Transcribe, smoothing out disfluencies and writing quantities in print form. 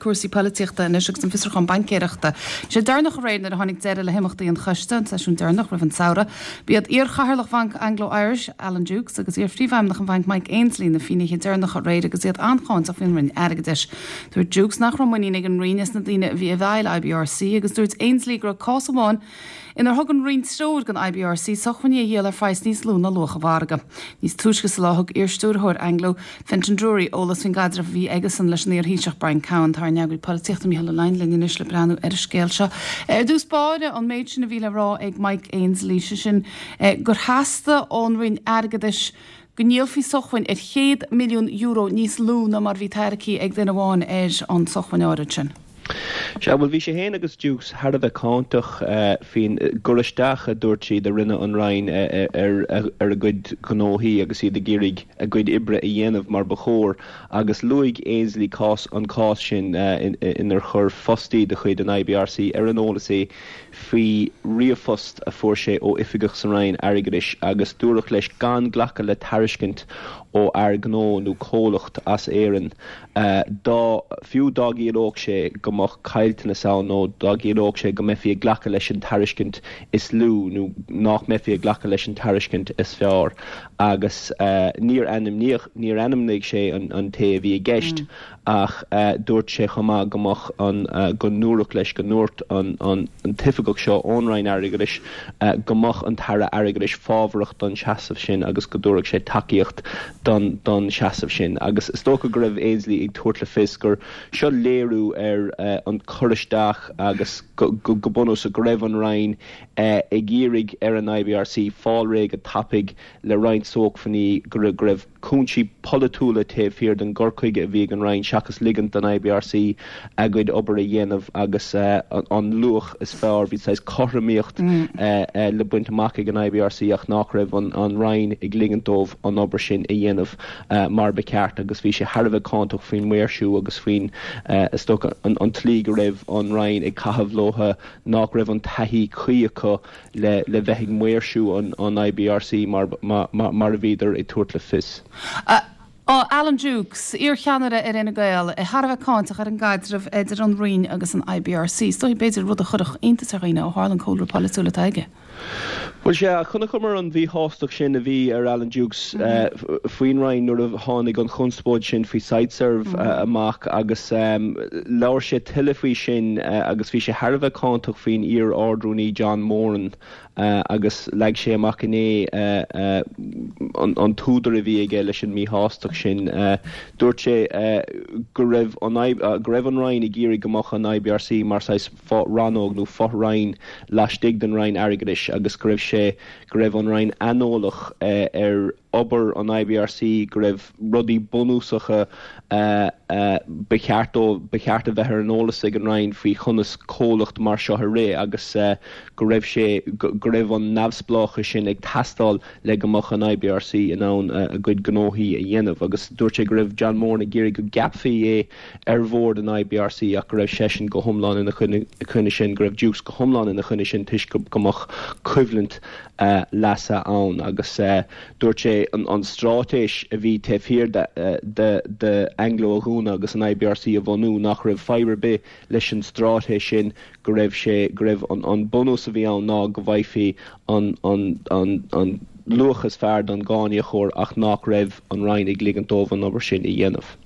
cuasaí políochta na agus an fisar chun bancéireachta. sé dearnach réin ar tháinig deire le himachtaí an chuiste seisiún dearnach rah an saora. Bíad ar chaharlach bank Anglo-Irish Alan Dukes agus ar fríomhheimnach an bhaint Mike Ainsley na fine dearnach a réid agus iad ancháint a fin rin airgadis. Dúir Dukes nach romaínig an rinas na dtíine bhí a bhhail IBRC agus dúirt Ainsley gur cásamháin inar thugann rion stúr gan IBRC sochhaní a dhéal ar feis níos lúna locha bharga. Níos túisgus láthg ar stúrthir Anglo Fintan Drury ólas fin gadra bhí agasan leis níor híiseach Brian Cowan tar neagúil políochta míhall lein le níos le breanú ar scéil seo. Dús báide an méid sin a bhíle rá ag Mike Ainsley sin gur heasta ón rion airgadis Gníolfí sochhain ar €100 milliún níos lúna mar bhí teiricí ag duine bháin an sochhain áirid sin. Bhfuil bhí sé héana agus dús har a bheith cántach fin goristeach a dúirt siad a rinne an rain ar a gcuid gnóthaí agus iad a géirig a gcuid ibre a dhéanamh mar bachóir agus luigh Ainsley an cás sin inar chur fostaí de chuid an IBRC ar an ólas é fao riamhfost a fuair sé ó ifigach san rain airgris agus dúireach leis gan ghlacha le tairiscint ó ar gnó nó cólacht as éan fiú dágéireach sé gomach cailtain na saoil nó dágéireach sé go méfií ghlacha leis an tairiscint is lú nó nach méfií ghlacha leis an tairiscint is fearr agus níor animnig sé an ta bhí gceist ach dúirt sé chumá gomach an go nuairach leis go nuirt an tifigach seo ónrain airgris gomach an tara airgris fábhracht don seasamh sin agus go dúireach sé takeíocht don seasamh sin agus is tócha go raibh Ainsley ag tuairt le fios gur seo léirú ar an choristeach agus go bunús a go raibh an rain ag géirig ar an IBRC fáil réig a tapig le rain sóg fanní go raibh cúnsí politúla taobh fíor den gorcuige a bhí an rain seachas ligant an IBRC a gcuid obair a dhéanamh agus an luach is fearr bhí sais choramíocht le buinte amach ag an IBRC ach nach raibh an rain ag ligantómh an obair sin a dhéanamh mar beceart agus bhí sé harbh cántach faoin muirsú agus faoin is tócha an tlí go raibh an rain ag caithfh lotha nach raibh an taithí chuíocha le bheith muirsú an IBRC mar a bhíidir i tuairt le fios. Alan Dukes, ar cheanara ar ina gael, Harbh cántach ar an gaidirmh idir an rion agus an IBRC. Stoi beidir rud a chudach intas a riine ó Harlan Cóilre polúla taige. Well chuna chumar an bhí hástach sin a bhí ar Alan Dukes faoin rain nuair a tháinig an chunspóid sin faoi sideserve amach agus leabhar sé tuile faoi sin agus bhí sé Harbh cántach faoin ar ardrúnaí John Moran agus leag sé amach inné an túdar a bhí ag leis an mí hástach sin dúirt sé go raibh an rain i ggéirí gomach an IBRC mar sais ranóg nó rain leistigh den rain airgris agus go raibh sé go raibh an rain anólach ar obair an IBRC go raibh rudí bunúsacha becheart a bheith ar an ólas ag an rain faoi chunas cólacht mar seo ré agus go raibh sé go raibh an nabhsplácha sin ag tastáil le gomach an IBRC in ann a gcuid gnóthaí a dhéanamh agus dúirt sé go raibh John Moore na géirí go gapfaí ar bhór an IBRC ach go raibh sé sin go thomláin ina chuine sin go raibh Dukes go thomláin ina chuine sin tuis gomach cuimhlint lesa ann agus dúirt sé an strátéis a bhí taobh de Anglo-Húna agus an IBRC a bhanú nach raibh fibre be leis an strátéis sin go raibh an bonus a bhí ann ná go bhaithfí an luachas fearr don gáine chóir ach nach raibh an rain ag ligantómh an obair sin i dhéanamh.